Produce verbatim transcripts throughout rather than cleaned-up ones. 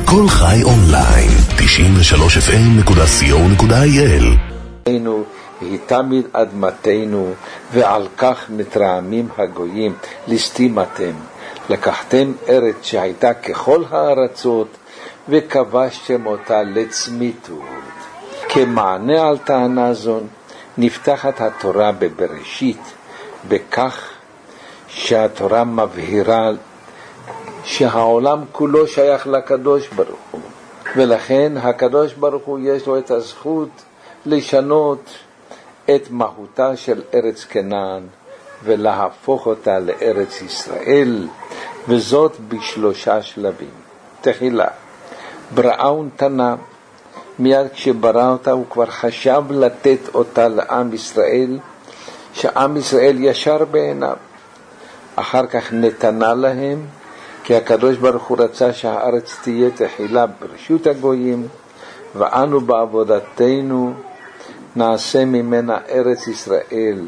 כל חי אונליין, תשעים ושלוש אף אם נקודה סי או נקודה איי אל. והיא תמיד אדמתנו, ועל כך מתרעמים הגויים. ליסטים אתם, לקחתם ארץ שהייתה ככל הארצות, וכבשתם אותה לצמיתות. כמענה על טענה זו, נפתחת התורה בבראשית, בכך שהתורה מבהירה שהעולם כולו שייך לקדוש ברוך הוא, ולכן הקדוש ברוך הוא יש לו את הזכות לשנות את מהותה של ארץ כנען ולהפוך אותה לארץ ישראל, וזאת בשלושה שלבים. תחילה, בראה ונתנה. מיד כשברא אותה הוא כבר חשב לתת אותה לעם ישראל, שעם ישראל ישר בעיניו. אחר כך נתנה להם, כי הקדוש ברוך הוא רצה שהארץ תהיה תחילה ברשות הגויים, ואנו בעבודתנו נעשה ממנה ארץ ישראל,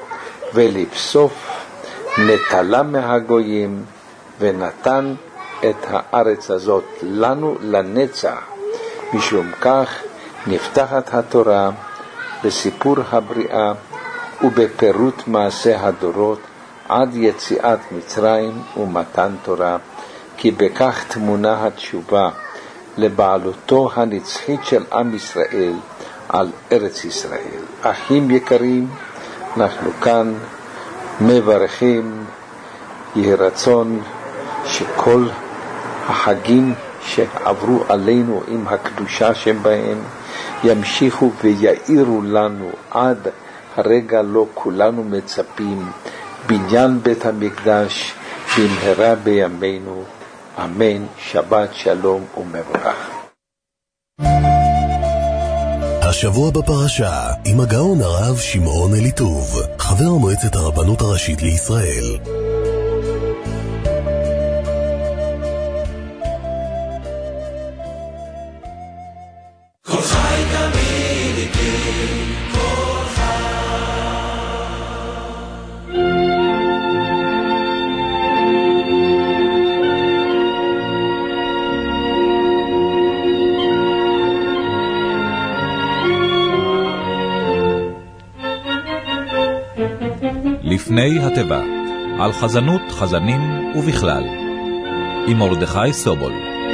ולבסוף נטלה מהגויים ונתן את הארץ הזאת לנו לנצח. משום כך נפתחת התורה בסיפור הבריאה ובפירוט מעשה הדורות עד יציאת מצרים ומתן תורה, כי בכך תמונה התשובה לבעלותו הנצחית של עם ישראל על ארץ ישראל. אחים יקרים, אנחנו כאן מברכים, יהי רצון שכל החגים שעברו עלינו עם הקדושה שבהם ימשיכו ויעירו לנו עד הרגע לו כולנו מצפים, בניין בית המקדש במהרה בימינו, אמן. שבת שלום ומבורך. השבוע בפרשה עם הגאון הרב שמעון אליטוב, חבר מועצת הרבנות הראשית לישראל. לפני התיבה, על חזנות חזנים ובכלל, עם מרדכי סובול.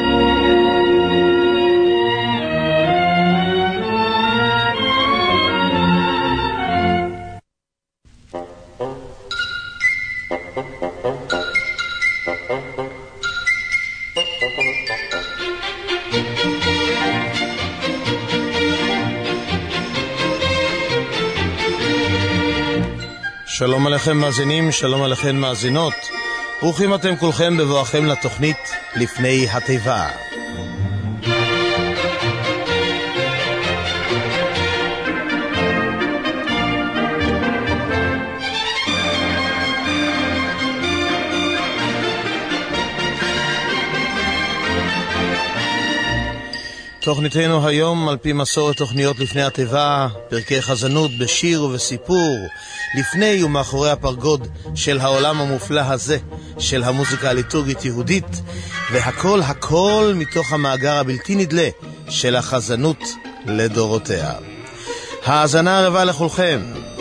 שלום עליכם מאזינים, שלום עליכם מאזינות. ברוכים אתם כולכם בבואכם לתוכנית לפני התיבה. תוכניתנו היום על פי מסורת תוכניות לפני התיבה, פרקי חזנות בשיר ובסיפור, לפני ומאחורי הפרגוד של העולם המופלא הזה של המוזיקה הליטורגית יהודית, והכל הכל מתוך המאגר הבלתי נדלה של החזנות לדורותיה. האזנה הרבה לכולכם.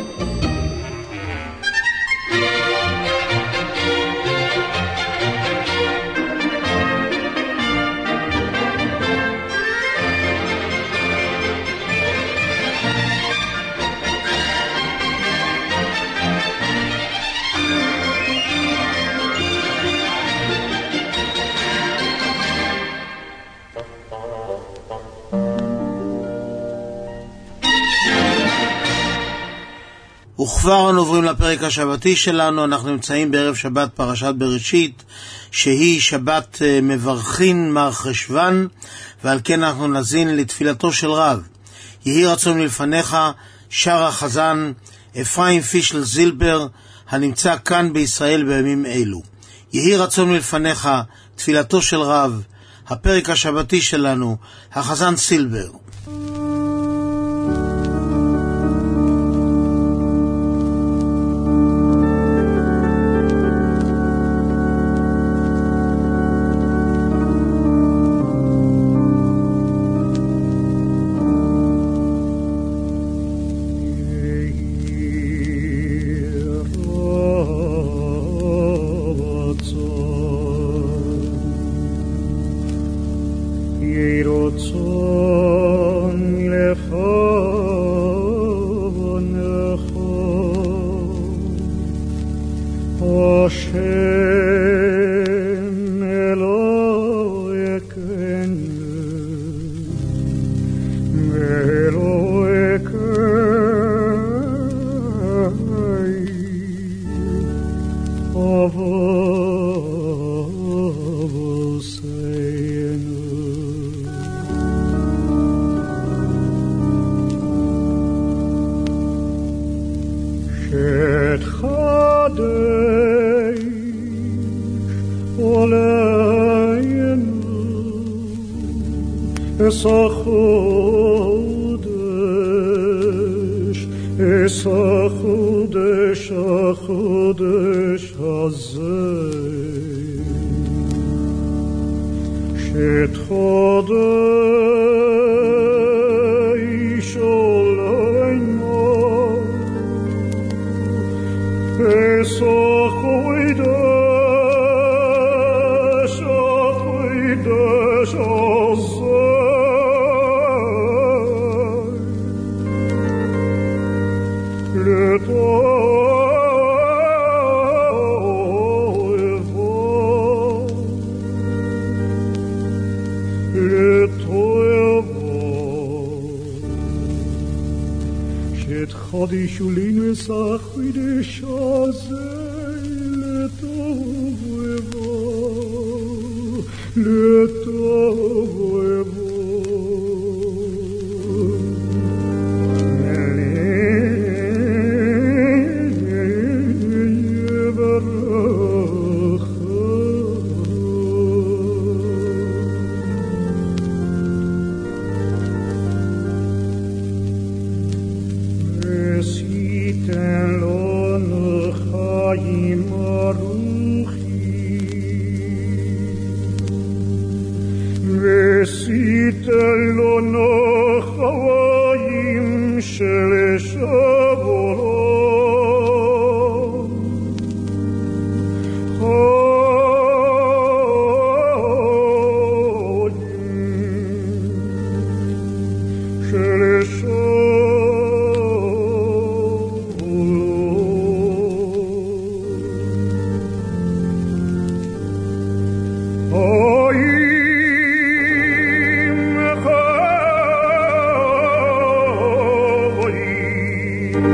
וכבר אנו עוברים לפרק השבתי שלנו. אנחנו נמצאים בערב שבת פרשת בראשית, שהיא שבת מברכין מר חשוון, ועל כן אנחנו נזין לתפילתו של רב. יהי רצון מלפניך, שר החזן אפרים פישל זילבר, הנמצא כאן בישראל בימים אלו. יהי רצון מלפניך, תפילתו של רב, הפרק השבתי שלנו, החזן סילבר. יהי רצון לפניך השם אלוהינו אלוהינו אבותינו. שתחדש עלינו את החודש, את החודש, החודש הזה, שתחדש עלינו את החודש, החודש הזה, לטובו, לטובו, שתחדשו לנו את החודש הזה, לטובו, לטובו. ועשיתם לנו חיים של שבור, חיים של שבור.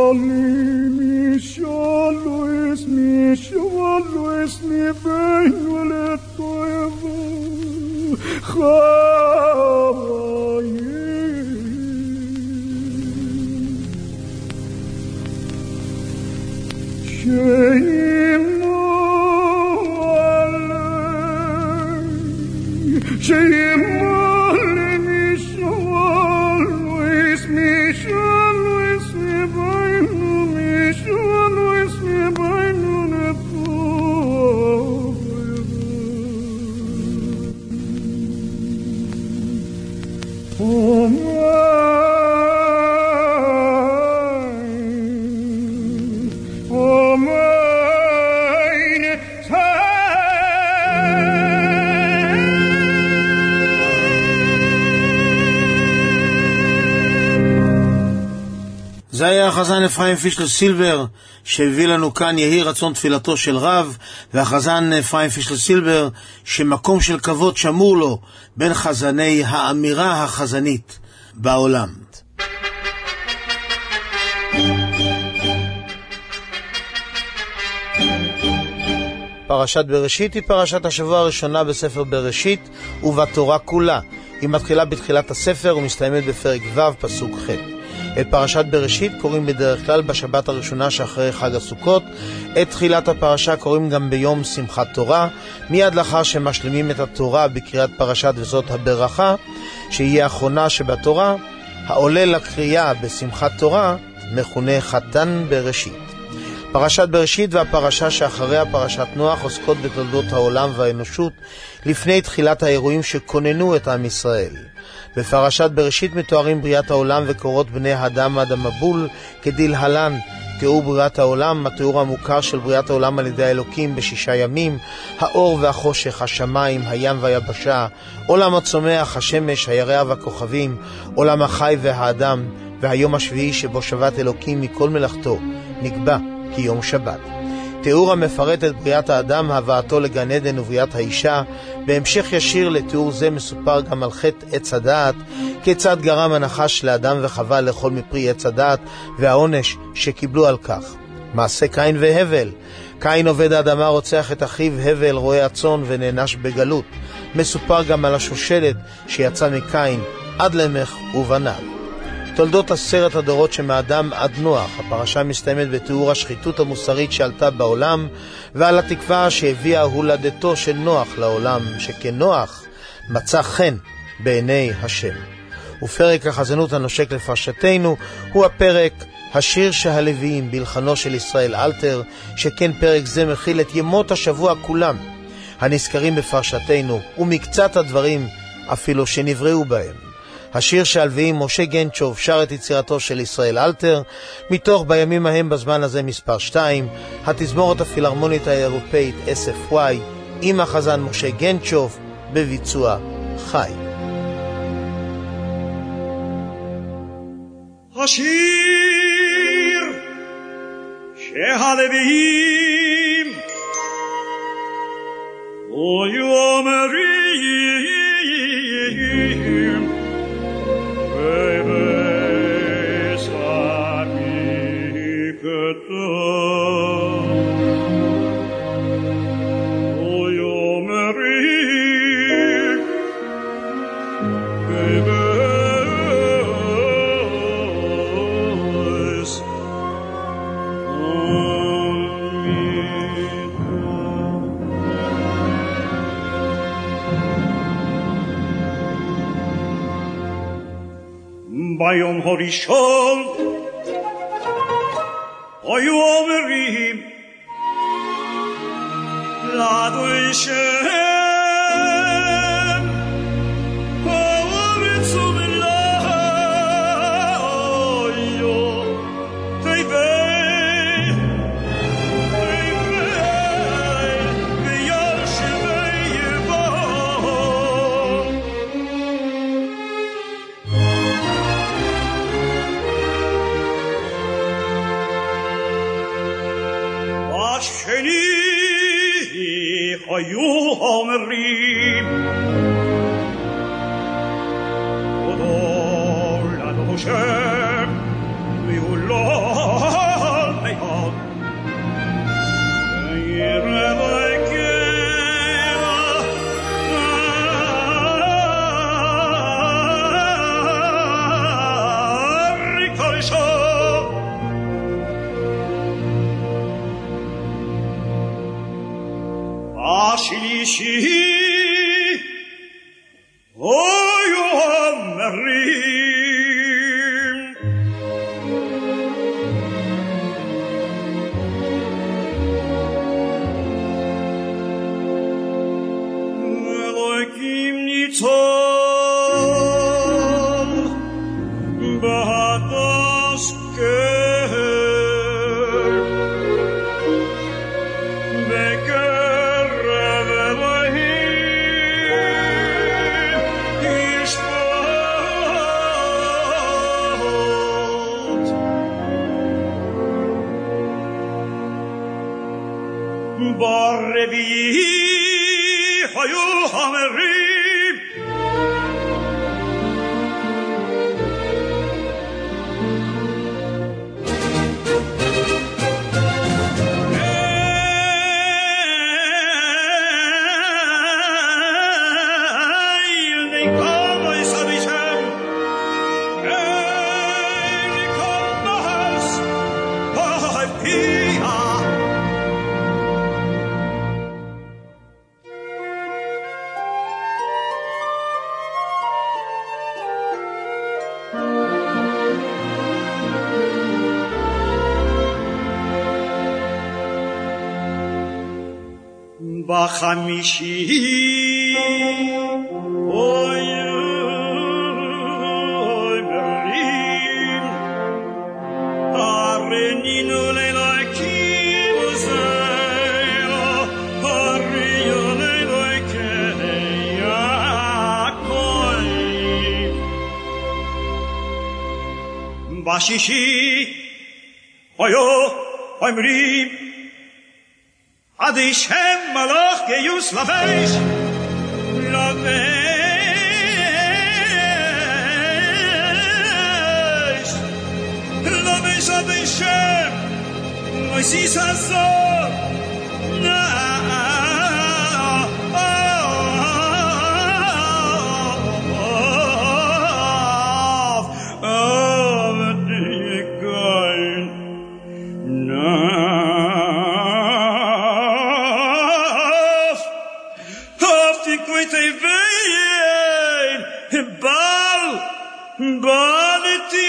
mi shallo es mi shallo es mi beino le toevo chayim chayim alay chayim זה היה החזן אפרים פישלר סילבר שהביא לנו כאן יהי רצון תפילתו של רב, והחזן אפרים פישלר סילבר שמקום של כבוד שמור לו בין חזני האמירה החזנית בעולם. פרשת בראשית היא פרשת השבוע הראשונה בספר בראשית ובתורה כולה. היא מתחילה בתחילת הספר ומסתיימת בפרק ו' פסוק ח'. את פרשת בראשית קוראים בדרך כלל בשבת הראשונה שאחרי חג הסוכות. את תחילת הפרשה קוראים גם ביום שמחת תורה, מיד לאחר שמשלימים את התורה בקריאת פרשת וזאת הברכה, שהיא האחרונה שבתורה. העולה לקריאה בשמחת תורה מכונה חתן בראשית. פרשת בראשית והפרשה שאחריה פרשת נוח עוסקות בתולדות העולם והאנושות לפני תחילת האירועים שכוננו את עם ישראל. בפרשת בראשית מתוארים בריאת העולם וקורות בני האדם עד המבול כדלהלן: תיאור בריאת העולם, התיאור המוכר של בריאת העולם על ידי האלוקים בשישה ימים, האור והחושך, השמיים, הים והיבשה, עולם הצומח, השמש, הירח והכוכבים, עולם החי והאדם, והיום השביעי שבו שבת אלוקים מכל מלאכתו נקבע כיום שבת. תיאור המפרט את בריאת האדם, הבאתו לגן עדן ובריאת האישה. בהמשך ישיר לתיאור זה מסופר גם על חטא עץ הדעת, כיצד גרם הנחש לאדם וחווה לאכול מפרי עץ הדעת והעונש שקיבלו על כך. מעשה קין והבל: קין עובד האדמה רוצח את אחיו הבל רועה הצאן ונענש בגלות. מסופר גם על השושלת שיצא מקין עד למך ובניו. תולדות עשרת הדורות שמאדם עד נוח. הפרשה מסתיימת בתיאור השחיתות המוסרית שעלתה בעולם ועל התקווה שהביאה הולדתו של נוח לעולם, שכנוח מצא חן בעיני השם. ופרק החזנות הנושק לפרשתנו הוא הפרק השיר שהלוויים בלחנו של ישראל אלתר, שכן פרק זה מכיל את ימות השבוע כולם הנזכרים בפרשתנו ומקצת הדברים אפילו שנבראו בהם. השיר שהלוויים משה גנצ'וב שר את יצירתו של ישראל אלתר מתוך בימים ההם בזמן הזה מספר שתיים, התזמורת הפילהרמונית האירופאית אס אף וואי עם החזן משה גנצ'וב בביצוע חי. השיר שהלוויים ויאמרים ביום הראשון היו אומרים לאדוני שם הארץ ומלאו תיבא תיבא וירשבי יבוא השני היו אומרים גדול לנו השם והוא לא בחמישי היו אומרים אלוקים ניצול בהדס ברביעי היו אומרים אי נקום יסבישם אי נקום נהס הפיה בחמישי אוי אוי ברלים הרנינו ללקים וזהו הריו ללקי הכל בשישי היו אומרים עד ישם מלוך גיוס לבש לבש לבש עד ישם מויסיס הזור Balti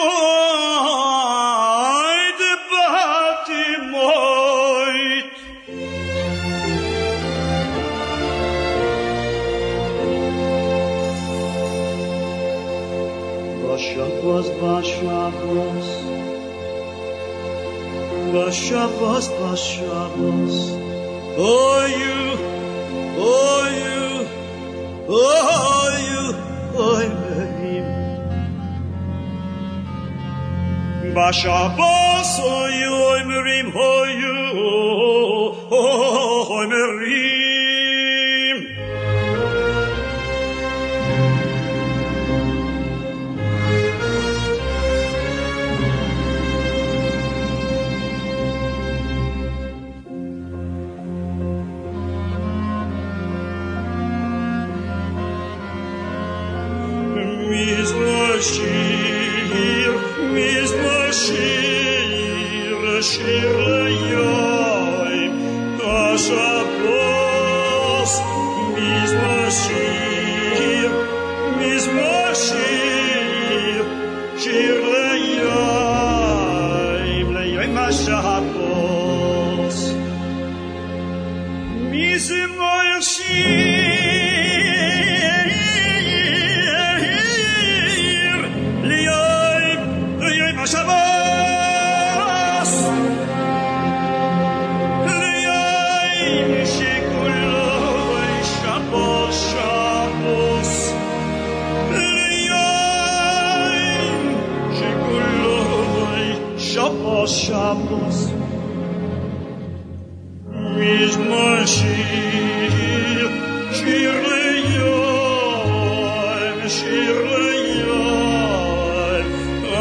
moit, balti moit. Bashavos, bashavos, bashavos, bashavos. Oh you, oh you, oh you, oh you. בשבוס אוי אוי מרים אוי אוי מרים מזמושיר מזמושיר שיר ליום השבוס מזמושיר מזמושיר שיר ליום ליום השבוס מזמושיר Shabbos Liyayim shekuloi Shabbos Shabbos Liyayim shekuloi Shabbos Shabbos Mizmor shir shir liyayim shir liyayim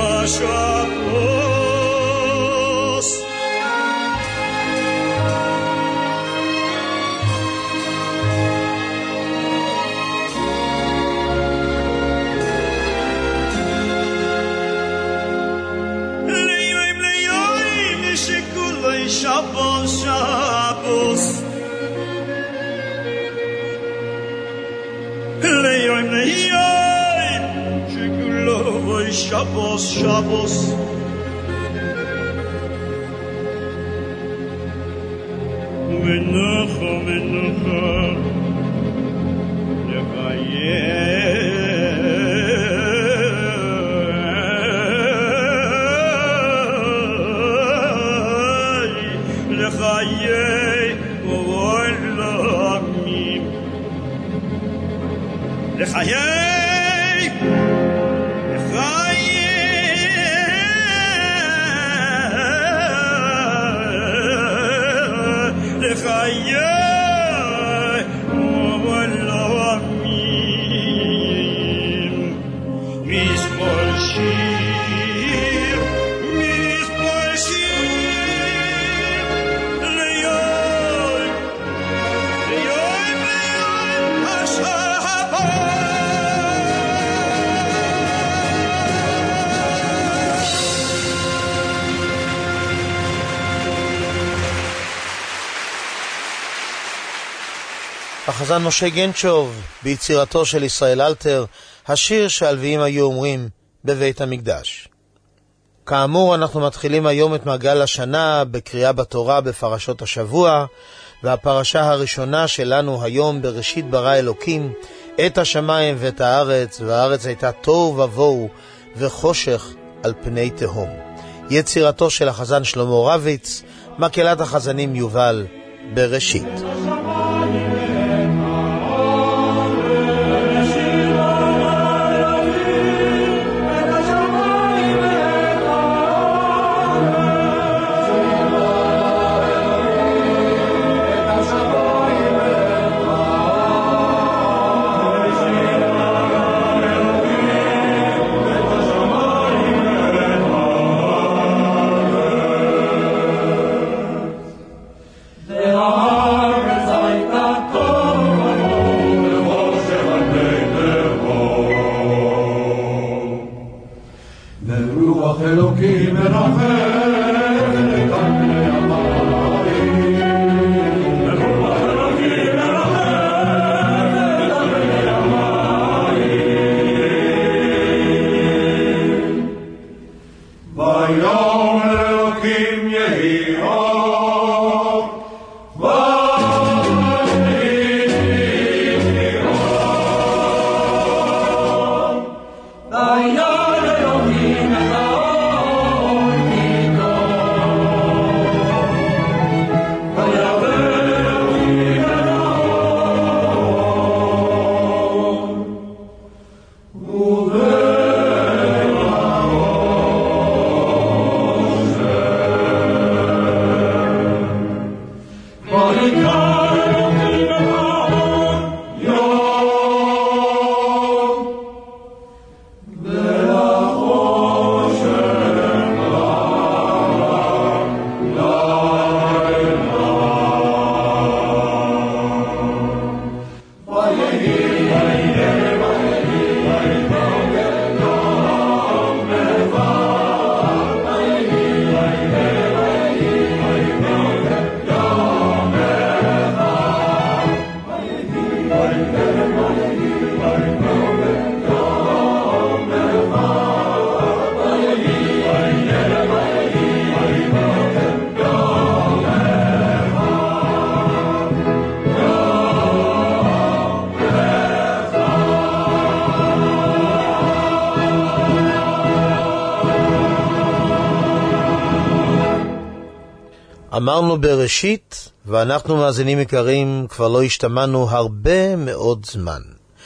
Shabbos Leyoim leyoim shekuloi Shabbos Shabbos Shabbos, Shabbos. Menucha, menucha, lechayei, lechayei, olamim, lechayei. החזן משה גנצ'וב ביצירתו של ישראל אלתר, השיר שהלוויים היו אומרים בבית המקדש. כאמור, אנחנו מתחילים היום את מעגל השנה בקריאה בתורה בפרשות השבוע, והפרשה הראשונה שלנו היום בראשית ברא אלוקים את השמיים ואת הארץ, והארץ הייתה תוהו ובוהו וחושך על פני תהום. יצירתו של החזן שלמה רביץ, מקהלת החזנים יובל בראשית. אמרנו בראשית, ואנחנו מאזינים יקרים כבר לא השתמענו הרבה מאוד זמן.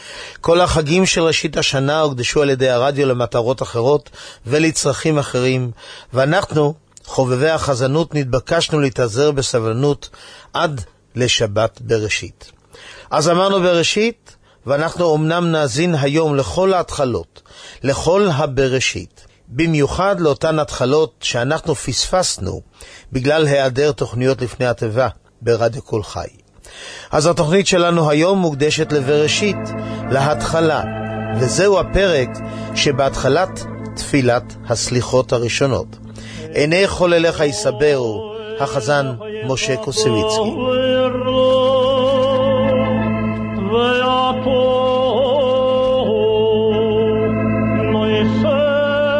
כל החגים של ראשית השנה הוקדשו על ידי הרדיו למטרות אחרות ולצרכים אחרים, ואנחנו, חובבי החזנות, נתבקשנו להתאזר בסבלנות עד לשבת בראשית. אז אמרנו בראשית, ואנחנו אמנם נאזין היום לכל ההתחלות, לכל הבראשית, במיוחד לאותן התחלות שאנחנו פספסנו בגלל היעדר תוכניות לפני התיבה ברדיו כל חי. אז התוכנית שלנו היום מוקדשת לבראשית, להתחלה, וזהו הפרק שבהתחלת תפילת הסליחות הראשונות. עיני חולליך יסברו, החזן משה קוסביצקי. ויעקב לא יסר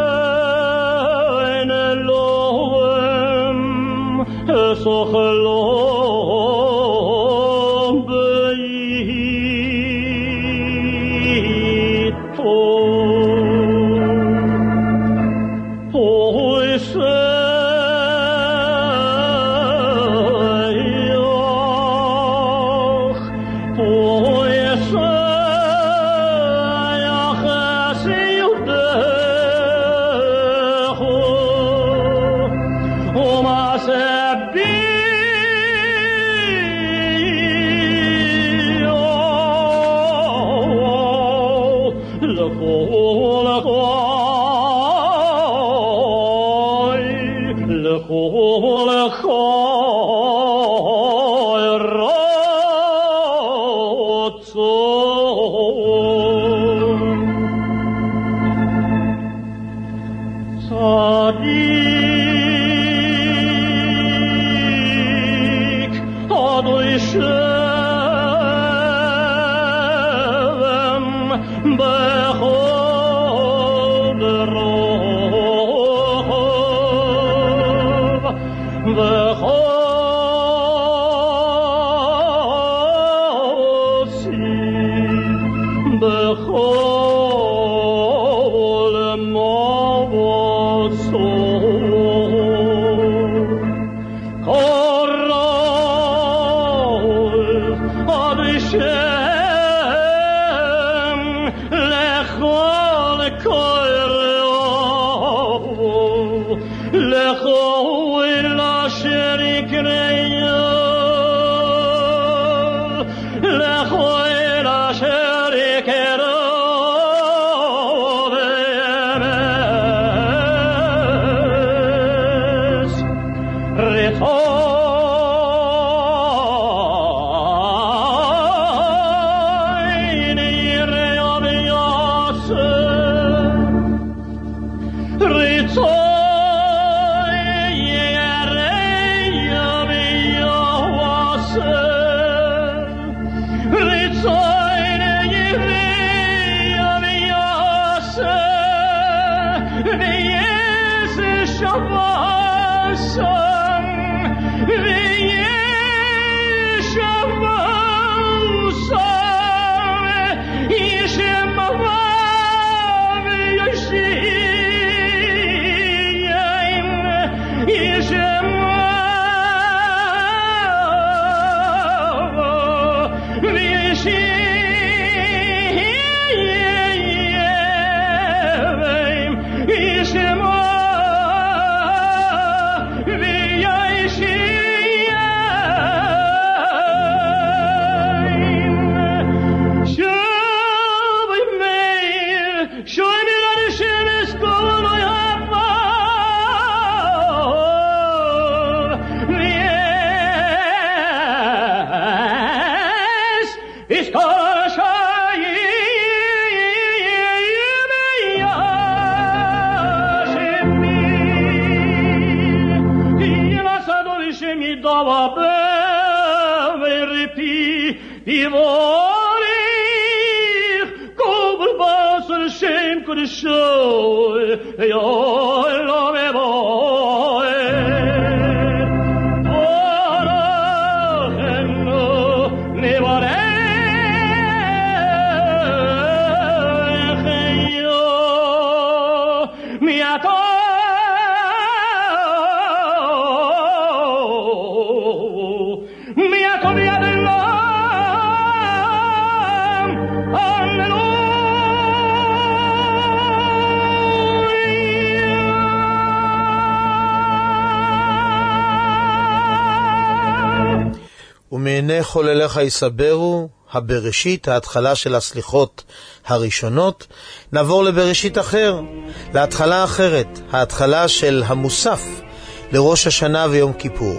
ומעיני חולליך יסברו, הבראשית, ההתחלה של הסליחות הראשונות. נעבור לבראשית אחר, להתחלה אחרת, ההתחלה של המוסף לראש השנה ויום כיפור.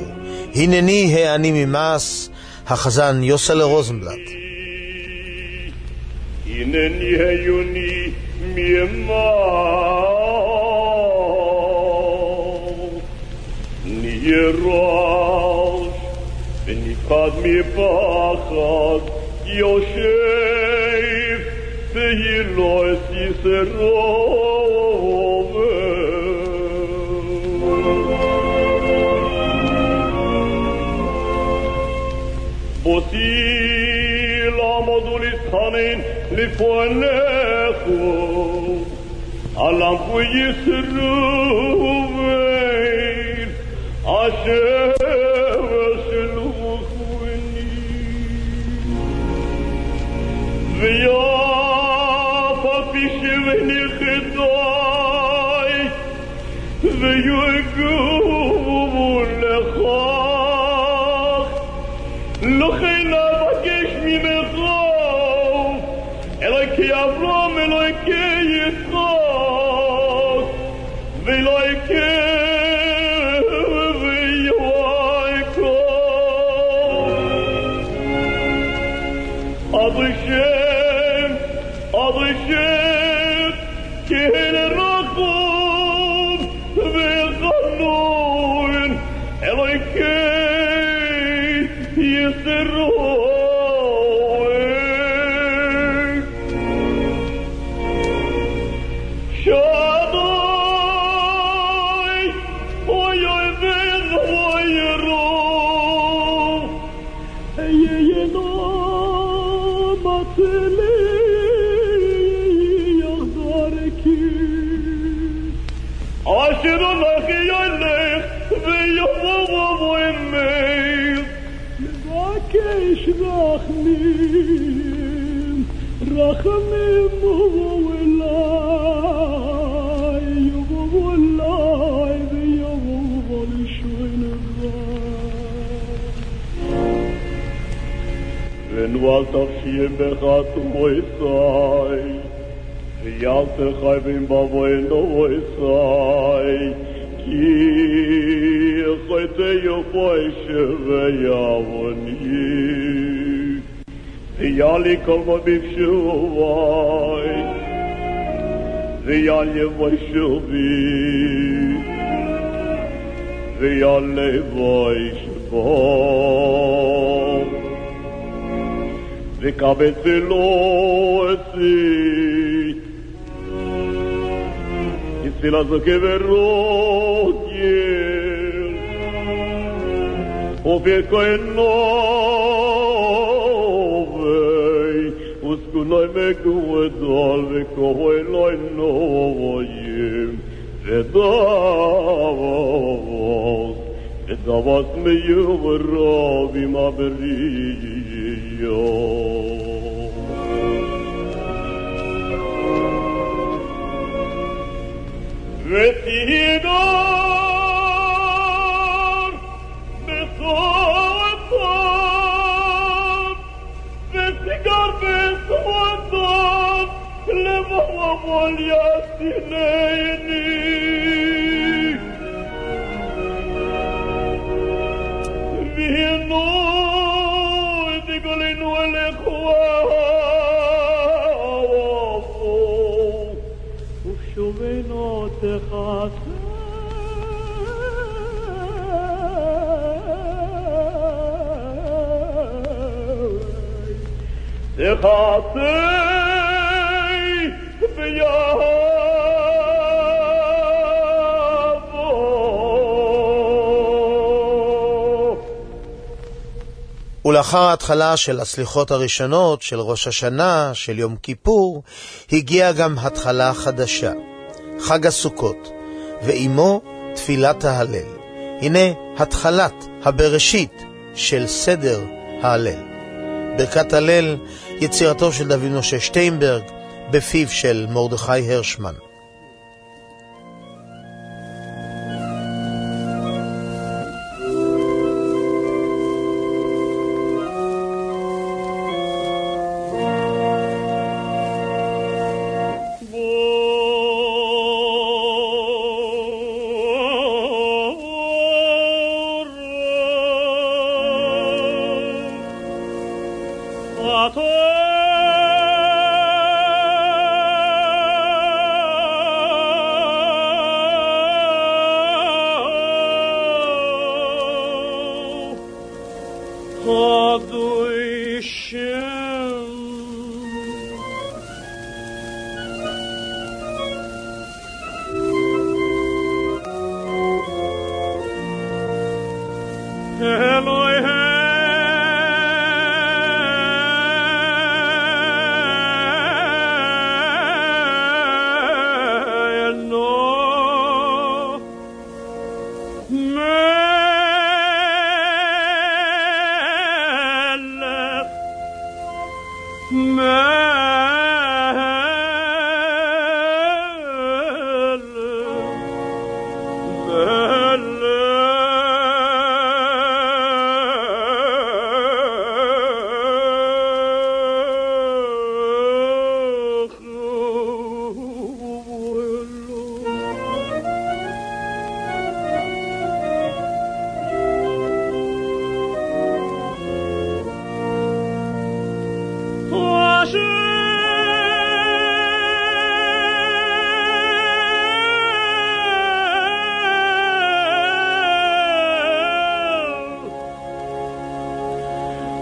הנני העני ממעש, החזן יוסל רוזנבלט. הנני העני ממעש, נהיה רעש ונפחד מפחד, יושב והילו את יסרו. חנין לפניכו עליו וישראל אשר שלוחני ויפה פשבני חדאי ויגובו לכך לכן אבקש ממך אלוקי אברהם אלוקי יצחק ואלוקי אדרישם, אדרישם, כן רחום וחנון, אלוקי ישראל. שדי, אוי אוי ואוי רוב, איינו אשר הולך ילך ויבוא וימר לבקש רחמים רחמים יבואו אליי יבואו אליי ויבואו לשכנך ונועל תפשי בחת ומויסי ויאל תחייבים בבוינו ויסי כי חייתי יפוי שוויאווני ויאלי כל מה בפשובי ויאל יבוי שובי ויאל לבוי שבו וקבץ אלו אסי יצילה זו כברוגל ופיר כהנובי וסכונוי מגודל וכהנוי נויים ודבוס ודבוס מיורב עם הבריאו ותידור בסועתיו ותיגר בסועתיו לבוא על יסינני והנו תגלנו אליך ושובנו תחסה תחסה ויבוא ולאחר ההתחלה של הסליחות הראשונות, של ראש השנה, של יום כיפור, הגיעה גם התחלה חדשה, חג הסוכות, ועמו תפילת ההלל. הנה התחלת הבראשית של סדר ההלל. ברכת הלל, יצירתו של דוד משה שטיינברג, בפיו של מרדכי הרשמן.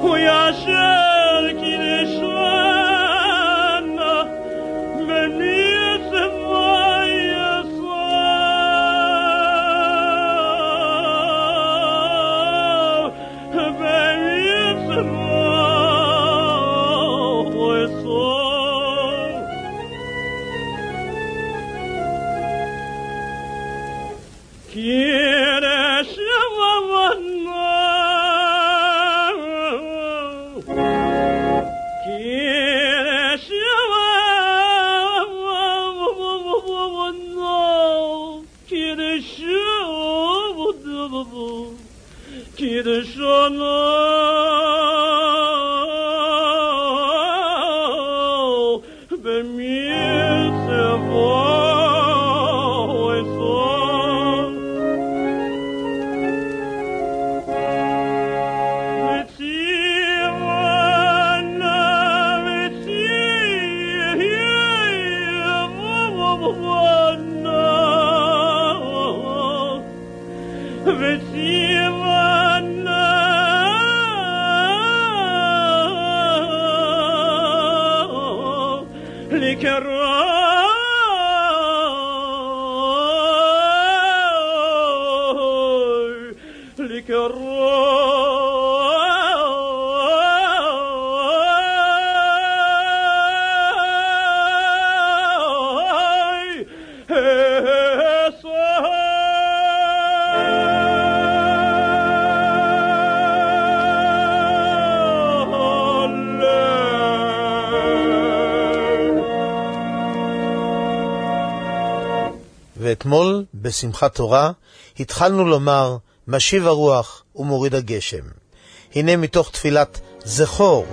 ואתמול, בשמחת תורה, התחלנו לומר משיב הרוח ומוריד הגשם. הנה מתוך תפילת זכור,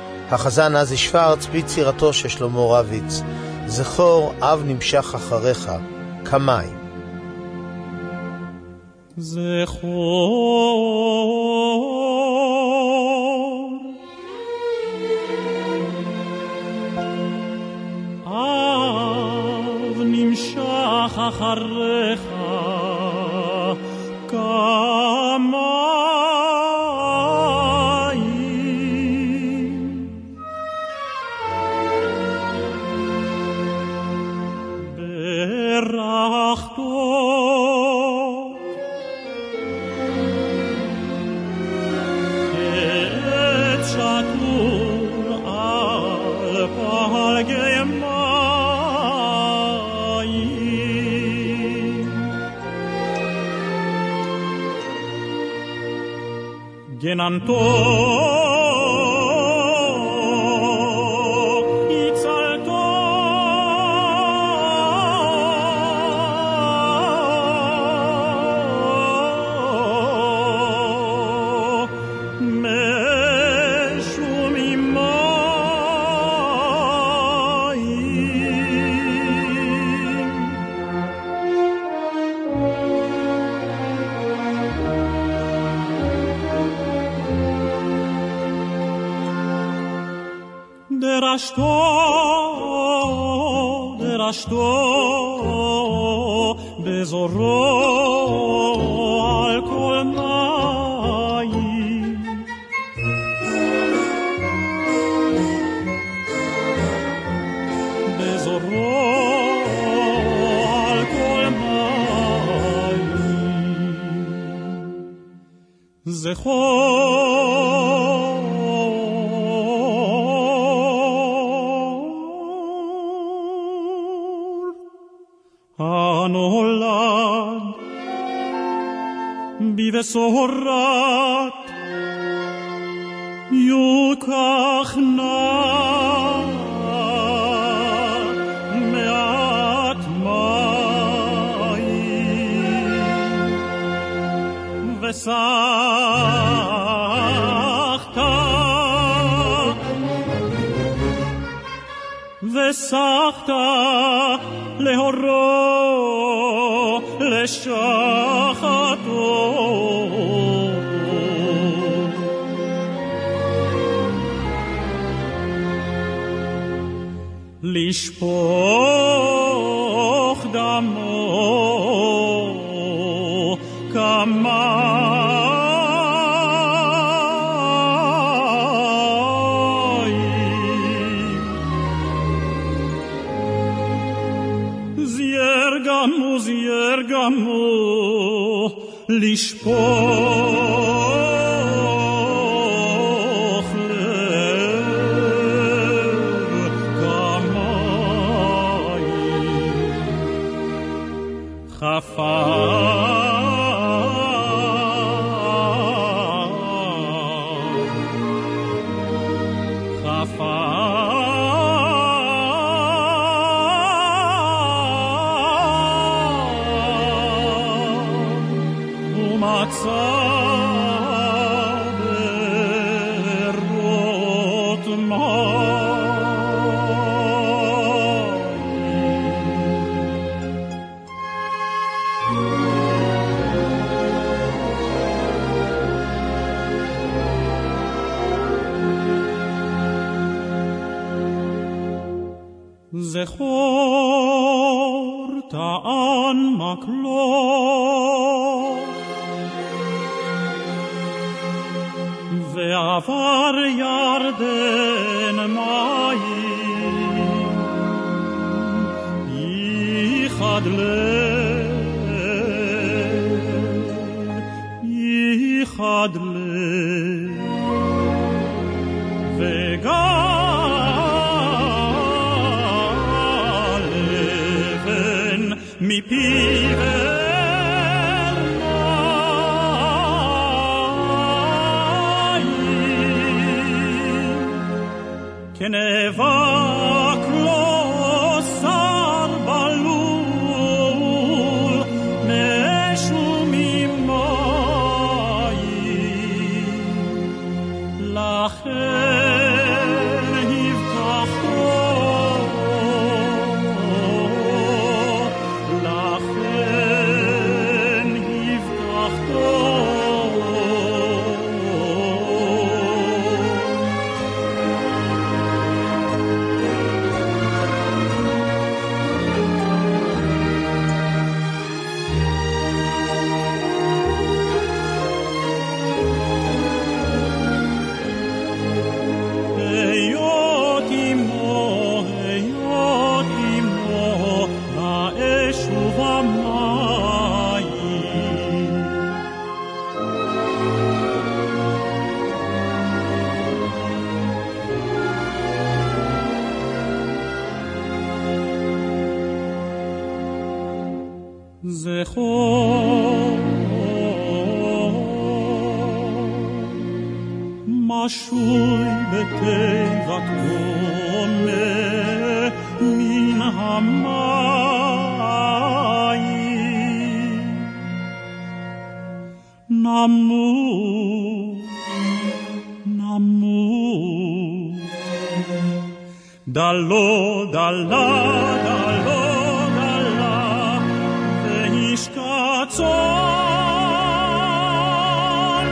החזן עזי שוורץ ביצירתו של שלמה רביץ, זכור אב נמשך אחריך, כמים. זכור אב נמשך אחריך כמים ברכתו את שתול על פלגי מים גננתו דרשתו, דרשתו, בזורו על כל מים. בזורו על כל מים. זכור הנולד בבשורת יוקח נא מעט מים וסחת וסחת להורו לשחתו לשפוך דמו כמים לשפוך לב כמים חפה זכור טען מקלו ועבר ירדן מים ייחד לב ייחד לב וגם מפיו אל מים כנאבק לו שר בלול משום מים לכן הבטחו זכור משוי בתיבת קומה מן המים נמות נמות דלו דלה דלו צאן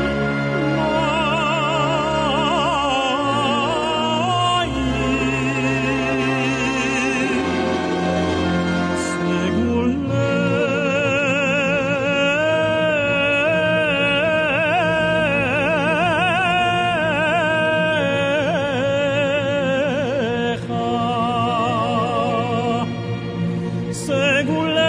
מים סגולך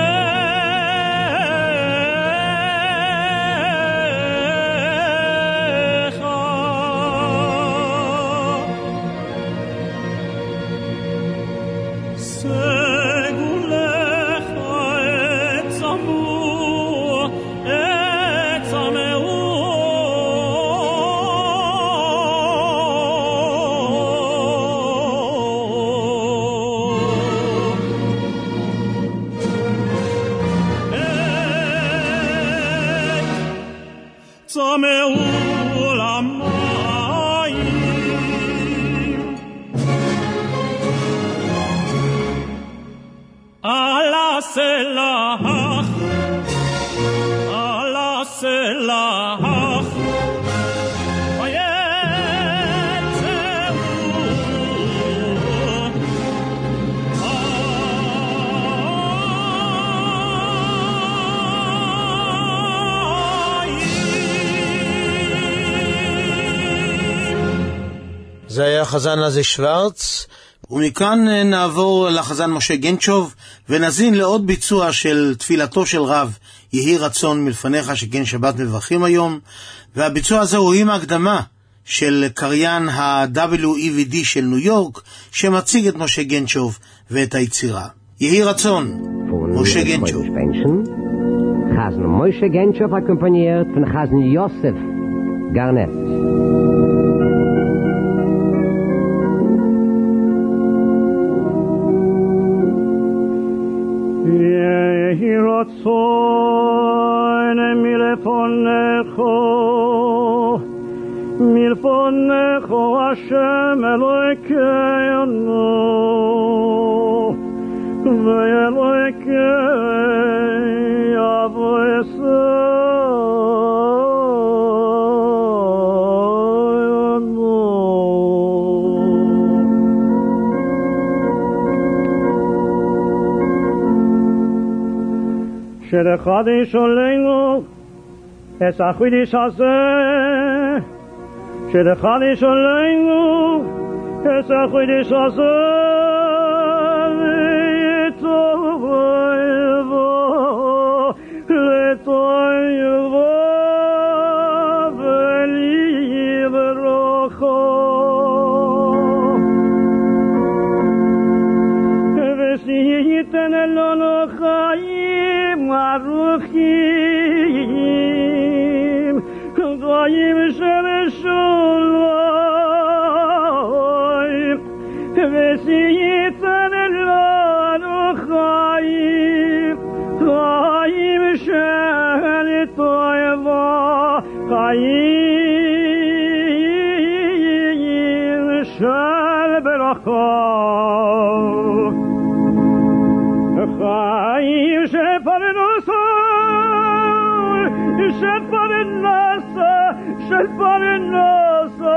צמאו למים על הסלח על הסלח זה היה חזן הזה שוורץ, ומכאן נעבור לחזן משה גנצ'וב ונזין לעוד ביצוע של תפילתו של רב יהי רצון מלפניך, שכן שבת מברכים היום. והביצוע הזה הוא עם ההקדמה של קריין ה-דאבליו אי וי די של ניו יורק, שמציג את משה גנצ'וב ואת היצירה. יהי רצון, משה גנצ'וב. Chazan Moshe Genchov accompagniert von Chazan Yosef Garnett. Yehi ratzon milfonecho milfonecho Hashem Elokeinu ve'Elokei avosenu Sherechadish oleinu es achidish hazeh Sherechadish oleinu es achidish hazeh Letoivo Letoivo Velivrocho Vesiyiten elonu chayim aruchim Chayim shel shuloim Vesiyiten elonu chayim Chayim shel toivo Chayim shel beracho Chayim shel parnosa shel parnosa shel parnosa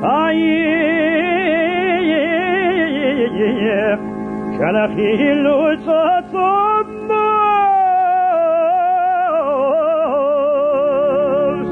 Chayim shel achilus atzamos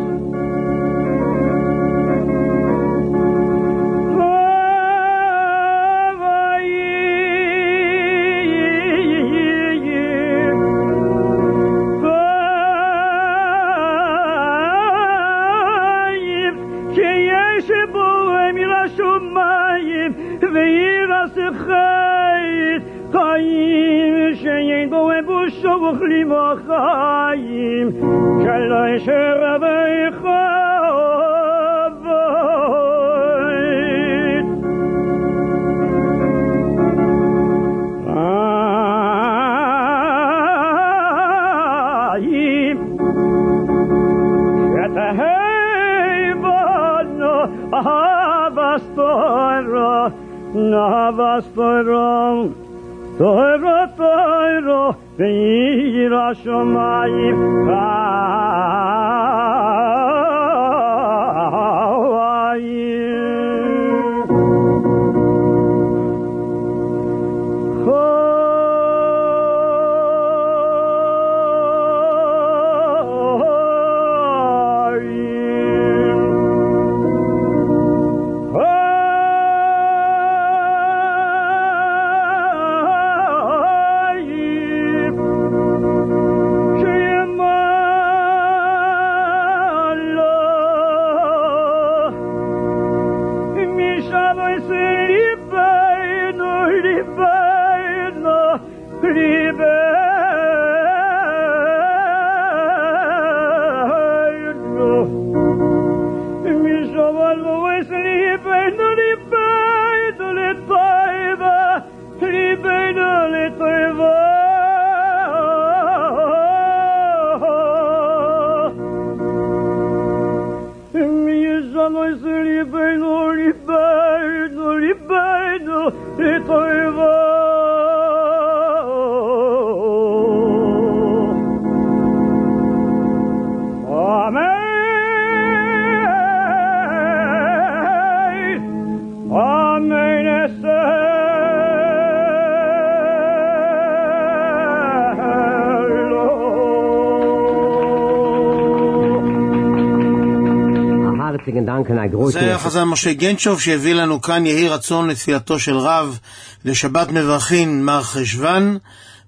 Chayim she'en bo ebusho v'chlim chayim shelo yisherevecha avot Chayim shetehevano ahavas Torah Navas Torah Torah Torah Ve'ira Shomayim זה היה חזן משה גנצ'וב שהביא לנו כאן יהי רצון לתפילתו של רב לשבת מברכין מר חשוון,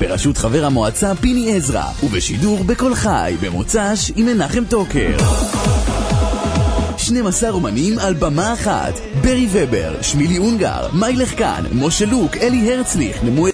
בראשות חבר המועצה פיני עזרא, ובשידור בכל חי, במוצ"ש עם מנחם טוקר. שנים עשר אומנים על במה אחת: ברי ובר, שמילי אונגר, מיילך קאן, משה לוק, אלי הרצליך, נמואל